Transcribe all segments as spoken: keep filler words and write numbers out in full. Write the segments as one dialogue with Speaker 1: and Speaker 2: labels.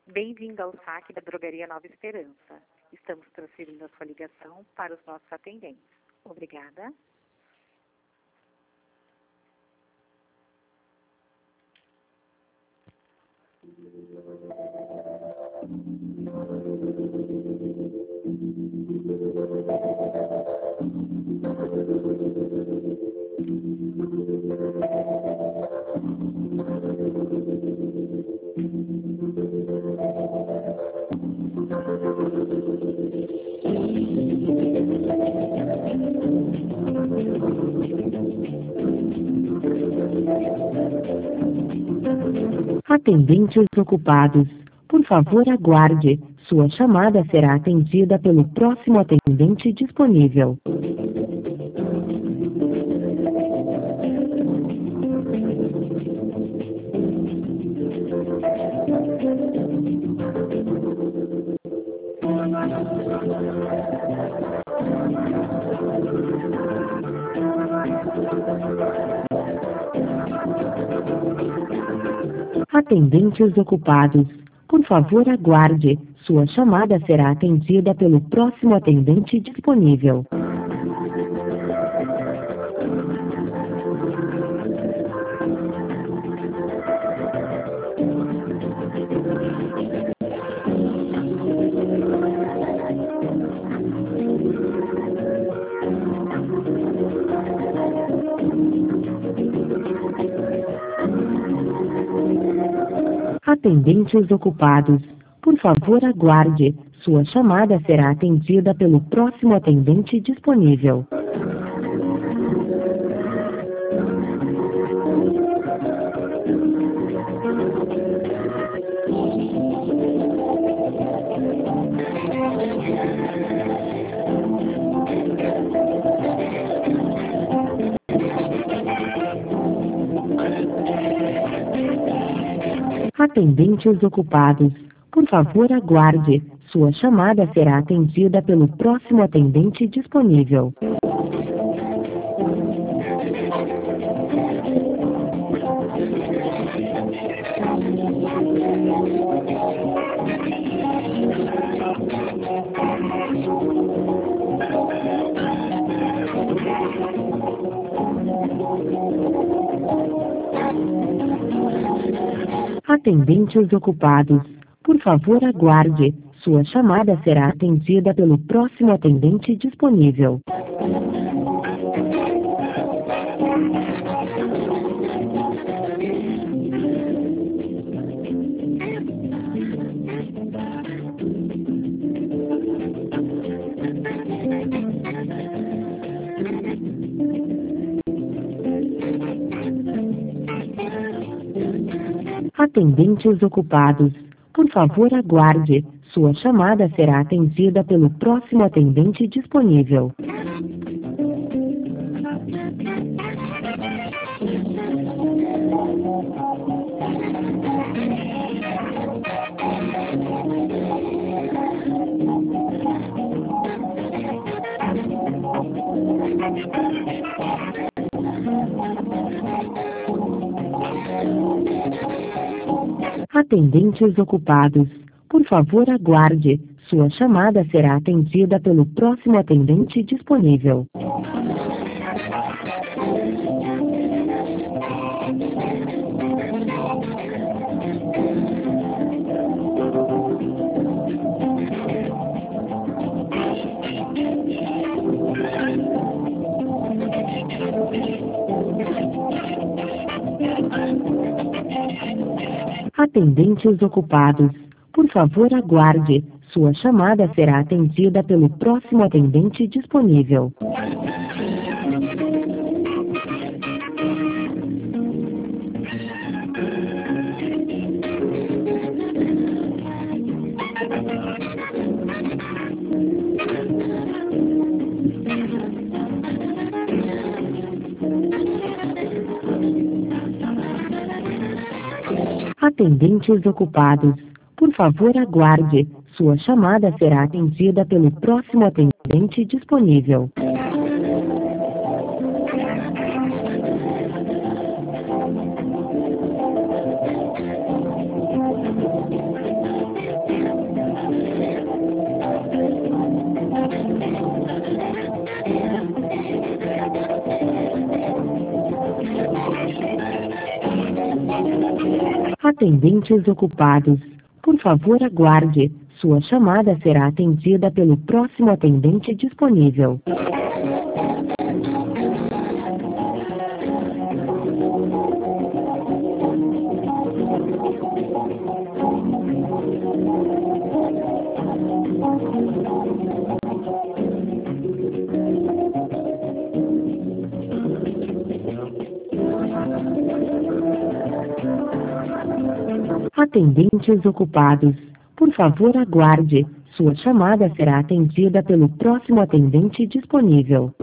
Speaker 1: Bem-vindo ao saque da Drogaria Nova Esperança. Estamos transferindo a sua ligação para os nossos atendentes. Obrigada.
Speaker 2: Atendentes ocupados, por favor aguarde. Sua chamada será atendida pelo próximo atendente disponível. Atendentes ocupados, por favor aguarde. Sua chamada será atendida pelo próximo atendente disponível. Atendentes ocupados, por favor aguarde. Sua chamada será atendida pelo próximo atendente disponível. Atendentes ocupados, por favor aguarde. Sua chamada será atendida pelo próximo atendente disponível. Atendentes ocupados, por favor aguarde. Sua chamada será atendida pelo próximo atendente disponível. Atendentes ocupados, por favor aguarde. Sua chamada será atendida pelo próximo atendente disponível. Atendentes ocupados, por favor aguarde. Sua chamada será atendida pelo próximo atendente disponível. Atendentes ocupados, por favor aguarde. Sua chamada será atendida pelo próximo atendente disponível. Atendentes ocupados, por favor aguarde. Sua chamada será atendida pelo próximo atendente disponível. Atendentes ocupados. Por favor, aguarde. Sua chamada será atendida pelo próximo atendente disponível. Atendentes ocupados. Por favor, aguarde. Sua chamada será atendida pelo próximo atendente disponível.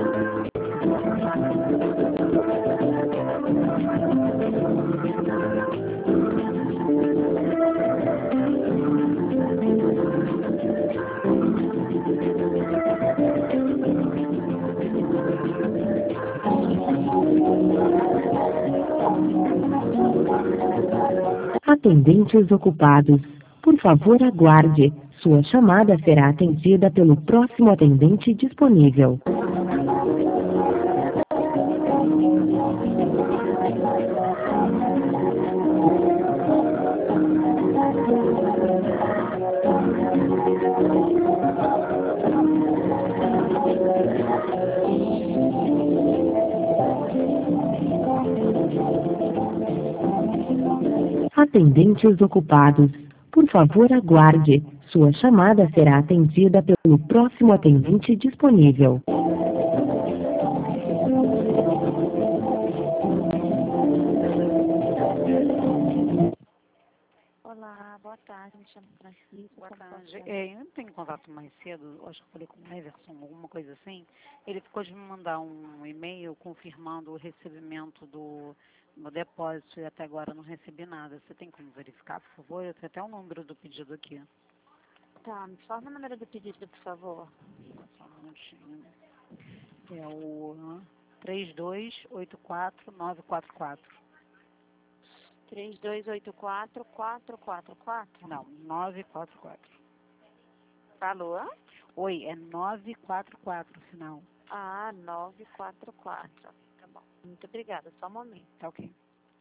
Speaker 2: Atendentes ocupados. Por favor, aguarde. Sua chamada será atendida pelo próximo atendente disponível. Atendentes ocupados. Por favor, aguarde. Sua chamada será atendida pelo próximo atendente disponível.
Speaker 1: Olá, boa tarde, me chamo Francisco.
Speaker 3: Boa tarde. É, eu tenho contato mais cedo, acho que eu falei com o Everson, alguma coisa assim. Ele ficou de me mandar um e-mail confirmando o recebimento do meu depósito e até agora não recebi nada. Você tem como verificar, por favor? Eu tenho até o número do pedido aqui.
Speaker 1: Tá, me fala o número do pedido, por favor.
Speaker 3: Só um minutinho. É o três dois oito quatro nove quatro quatro.
Speaker 1: três dois oito quatro, quatro quatro quatro?
Speaker 3: Não, nove quatro quatro.
Speaker 1: Alô?
Speaker 3: Oi, é nove quatro quatro, final.
Speaker 1: Ah, nove quatro quatro. Tá bom. Muito obrigada, só um momento.
Speaker 3: Tá ok.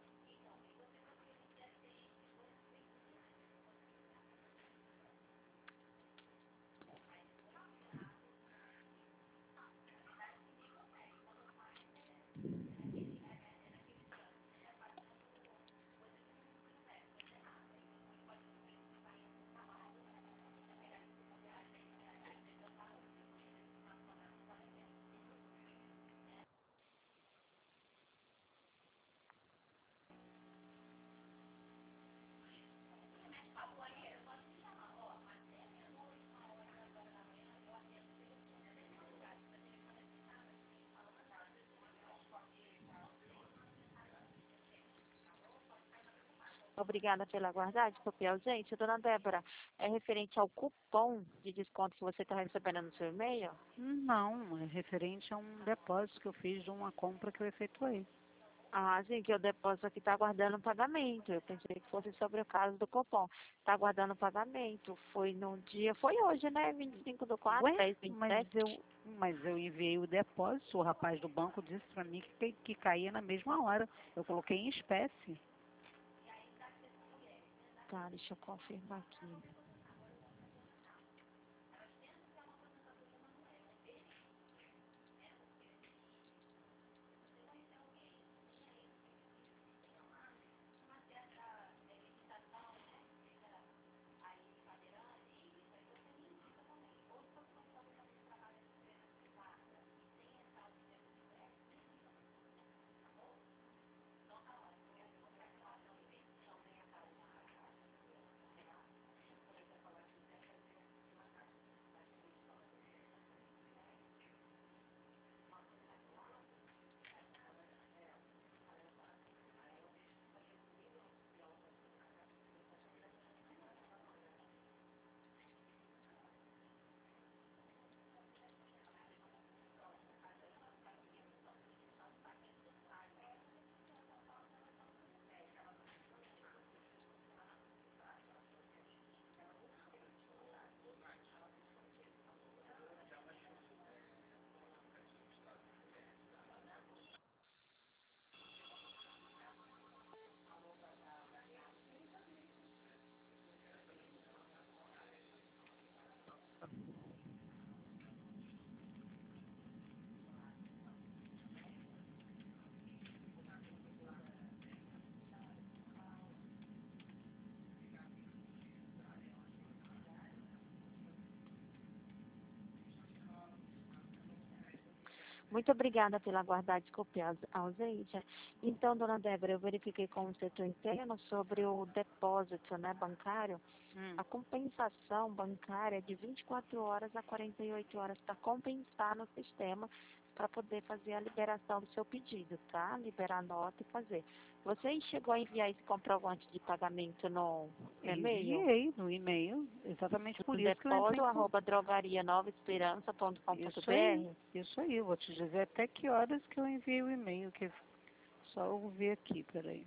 Speaker 1: Obrigada pela aguardar, desculpe a ausência. Dona Débora, é referente ao cupom de desconto que você está recebendo no seu e-mail?
Speaker 3: Não, é referente a um depósito que eu fiz de uma compra que eu efetuei.
Speaker 1: Ah, sim, que o depósito aqui está aguardando o pagamento. Eu pensei que fosse sobre o caso do cupom. Está aguardando o pagamento. Foi no dia, foi hoje, né? vinte e cinco do quatro,
Speaker 3: Ué,
Speaker 1: dez, vinte e
Speaker 3: mas
Speaker 1: sete.
Speaker 3: eu, mas eu enviei o depósito, o rapaz do banco disse para mim que, que caía na mesma hora. Eu coloquei em espécie.
Speaker 1: Tá, deixa eu confirmar aqui. Muito obrigada pela aguardar, desculpe a a ausência. Então, dona Débora, eu verifiquei com o setor interno sobre o depósito, né, bancário.
Speaker 3: Hum.
Speaker 1: A compensação bancária é de vinte e quatro horas a quarenta e oito horas para compensar no sistema, para poder fazer a liberação do seu pedido, tá? Liberar a nota e fazer. Você chegou a enviar esse comprovante de pagamento no e-mail?
Speaker 3: Enviei no e-mail, exatamente por isso que eu entrei
Speaker 1: Depósito,
Speaker 3: em contato.
Speaker 1: arroba drogaria nova esperança ponto com ponto
Speaker 3: Isso aí,
Speaker 1: br.
Speaker 3: isso aí, eu vou te dizer até que horas que eu enviei o e-mail, que só eu ver aqui, peraí.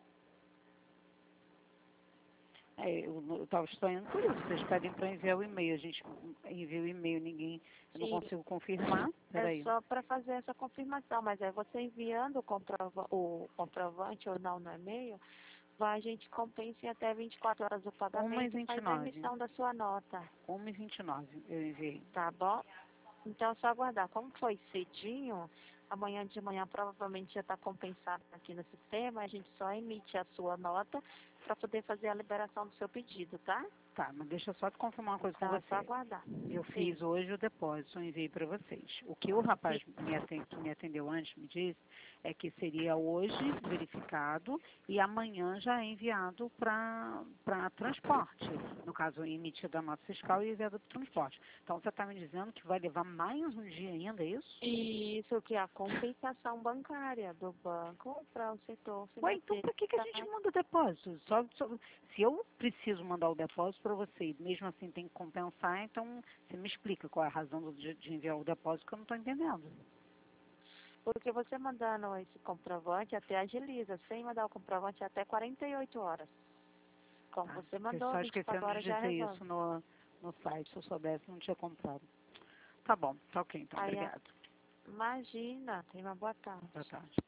Speaker 3: É, eu estava estranhando por isso, vocês pedem para enviar o e-mail, a gente envia o e-mail, ninguém, eu não
Speaker 1: Sim.
Speaker 3: consigo confirmar,
Speaker 1: É
Speaker 3: peraí.
Speaker 1: só para fazer essa confirmação, mas é você enviando o, comprova o comprovante ou não no e-mail, vai, a gente compensa em até vinte e quatro horas do
Speaker 3: uma e
Speaker 1: pagamento e
Speaker 3: vinte e
Speaker 1: faz a
Speaker 3: nove,
Speaker 1: emissão da sua nota,
Speaker 3: uma e vinte e nove eu enviei.
Speaker 1: tá bom? Então, é só aguardar. Como foi cedinho, amanhã de manhã provavelmente já está compensado aqui no sistema, a gente só emite a sua nota para poder fazer a liberação do seu pedido, tá?
Speaker 3: Tá, mas deixa eu só te confirmar uma coisa
Speaker 1: Então,
Speaker 3: com
Speaker 1: é só
Speaker 3: você.
Speaker 1: aguardar.
Speaker 3: Eu
Speaker 1: Sim.
Speaker 3: fiz hoje o depósito, eu enviei para vocês. O que o rapaz me atende, que me atendeu antes me disse é que seria hoje verificado e amanhã já é enviado para transporte. No caso, emitido a nota fiscal e enviado para transporte. Então, você está me dizendo que vai levar mais um dia ainda, é isso?
Speaker 1: Isso que é a compensação bancária do banco para o setor
Speaker 3: Ué, então
Speaker 1: financeiro.
Speaker 3: para que, que a gente manda o depósito? Só, só- se eu preciso mandar o depósito para você, e mesmo assim tem que compensar, então você me explica qual é a razão do- de, de enviar o depósito que eu não estou entendendo.
Speaker 1: Porque você mandando esse comprovante até agiliza, sem mandar o comprovante até quarenta e oito horas. Como
Speaker 3: Tá?
Speaker 1: você
Speaker 3: Eu
Speaker 1: mandou,
Speaker 3: só
Speaker 1: vinte e
Speaker 3: esquecendo
Speaker 1: quatro
Speaker 3: de
Speaker 1: horas já
Speaker 3: dizer
Speaker 1: resolve.
Speaker 3: isso no, no site, se eu soubesse não tinha comprado. Tá bom, tá ok então,
Speaker 1: Aí, a-
Speaker 3: obrigado.
Speaker 1: imagina, tenha uma boa tarde.
Speaker 3: Boa tarde.